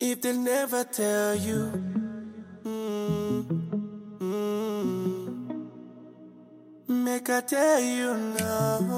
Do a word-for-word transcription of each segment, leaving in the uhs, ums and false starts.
if they never tell you. Mm, mm, make I tell you now.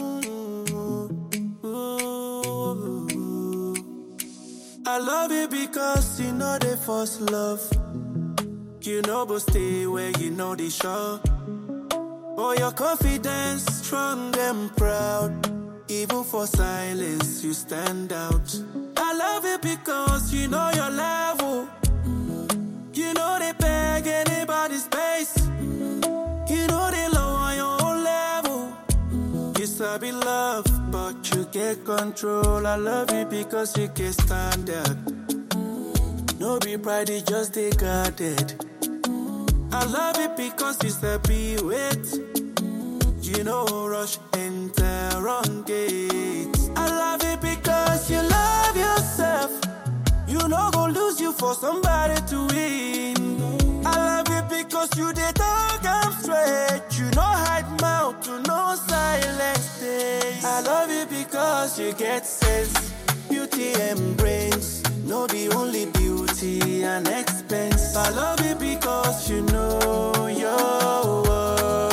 Ooh, I love you because you know the first love. You know but stay where you know the show. Oh, your confidence strong and proud. Even for silence, you stand out. I love it because you know your level. You know they beg anybody's space. You know they low on your own level. You sabi love, but you get control. I love you because you can stand out. No be pride, it just they guarded. I love it because you sabi wait. You know rush enter on gates. I love it because you love yourself. You know go lose you for somebody to win. I love it because you the dog I'm straight. You know hide mouth to no silence days. I love it because you get sense, beauty and brains. No the only beauty and expense. I love it because you know your worth.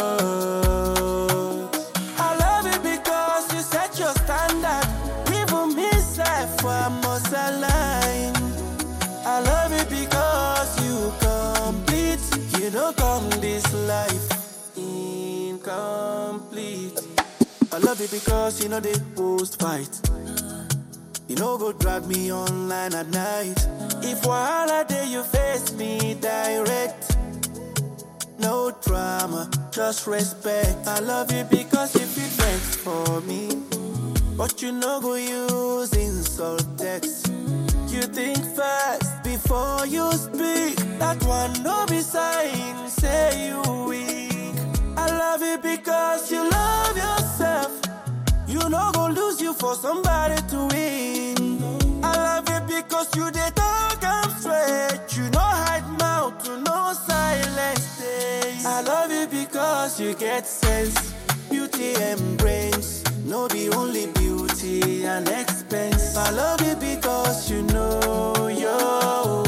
I love it because you set your standard. Even me self I must align. I love it because you complete. You don't come this life incomplete. I love it because you know they post fight. You know go drag me online at night. If wahala day you face me direct. No drama, just respect. I love you because you feel vex for me. But you know go use insult text. You think fast before you speak. That one no be sign, say you weak. I love you because you love yourself. You know go lose you for somebody to win. I love you because you the dog I'm straight. You know hide mouth to no silence days. I love you because you get sense, beauty and brains. No the only beauty and expense. I love you because you know your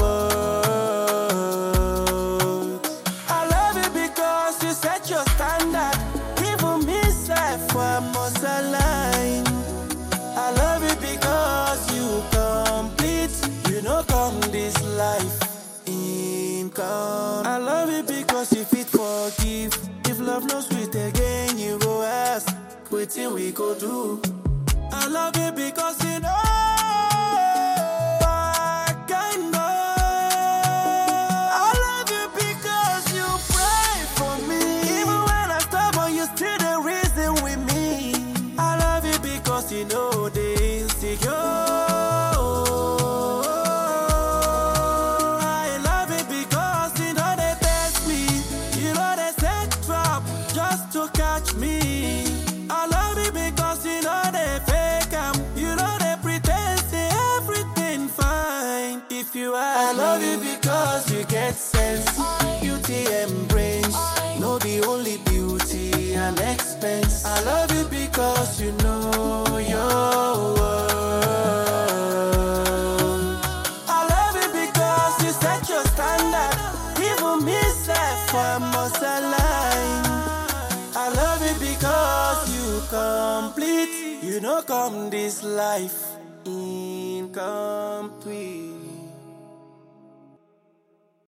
worth. I love you because you set your standard. Even me self I must align. I love you because you complete. You know come this life income. I love you because you fit forgive. If love no sweet again, you go ask, wetin we go do? I love you because you know I can know. I love you because you pray for me. Even when I stubborn, you still the reason with me. I love you because you know the insecure. I love it because you know they test me. You know they set trap just to catch me. I love it because you know they fake em. You know they pretend say everything fine. If you ask I love you because you get sense, beauty and brains. No the only beauty and expense. I love you because you know your worth. I love you because you set your standard. Even me self I must align. I love you because you complete. You know come this life incomplete.